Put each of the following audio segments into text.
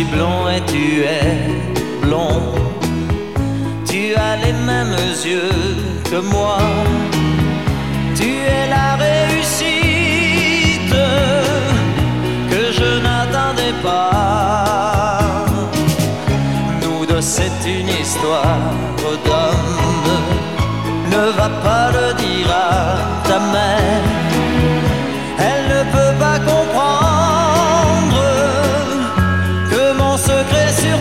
blond et tu es blond. Tu as les mêmes yeux que moi. Tu es la réussite que je n'attendais pas. Nous deux, c'est une histoire d'homme. Ne va pas le dire à ta mère. Elle ne peut pas comprendre que mon secret sur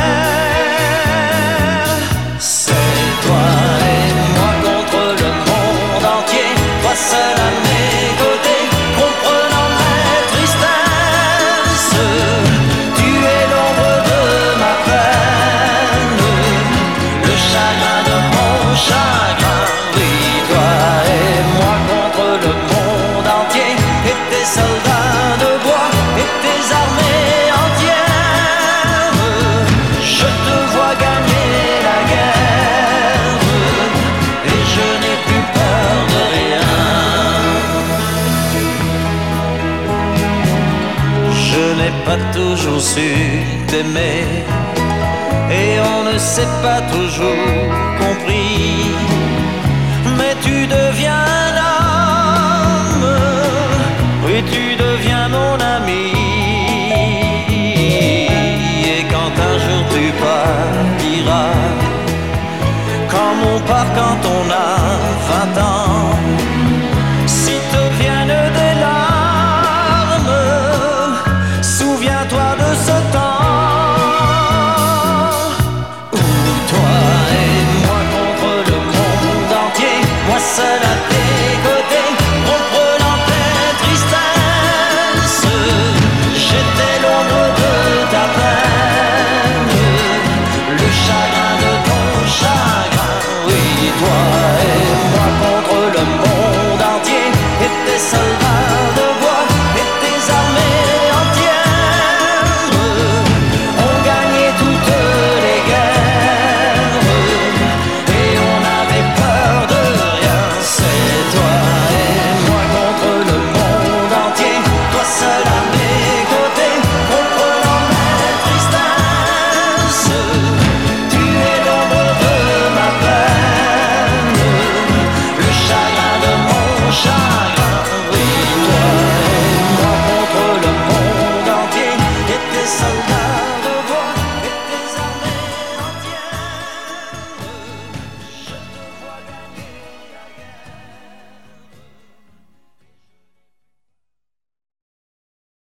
terre, c'est toi et moi contre le monde entier. Toi seul à mes côtés, comprenant mes tristesses. Tu es l'ombre de ma peine, le chagrin de mon chagrin. Oui, toi et moi contre le monde entier. Et tes soldats de bois et tes armées entières. Je te vois gagner la guerre et je n'ai plus peur de rien. Je n'ai pas toujours su t'aimer et on ne s'est pas toujours compris. Mais tu deviens l'homme, oui tu deviens mon ami. Et quand un jour tu partiras, comme on part quand on a 20 ans,